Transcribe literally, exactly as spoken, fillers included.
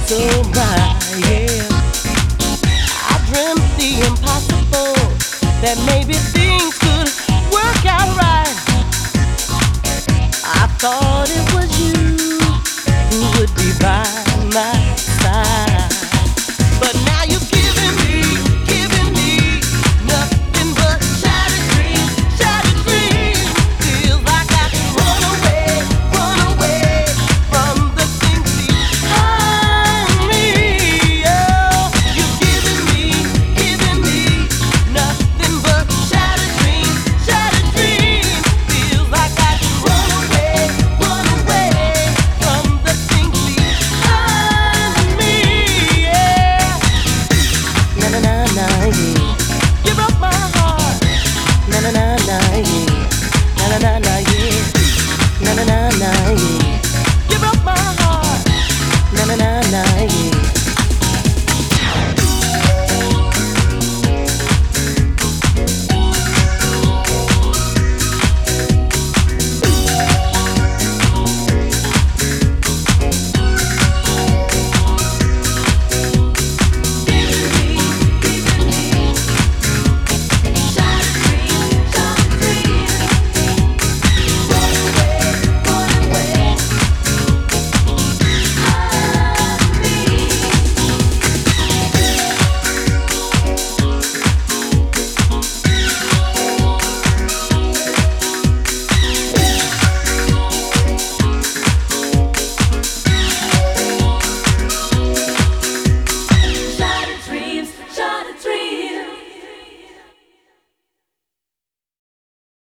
Oh my, yeah. I dreamt the impossible, that maybe things could work out right. I thought it was you who would be by my side. But now you've given me, given me nothing but shattered dreams, shattered dreams. Feels like I can run away, run away from the things behind me. Oh, you've given me, given me nothing but shattered dreams, shattered dreams. Feels like I can run away, run away from the things behind me. Yeah. Na na na na, yeah. You broke my heart. Na na na na, yeah. Na na na na, yeah. Na na na na, yeah.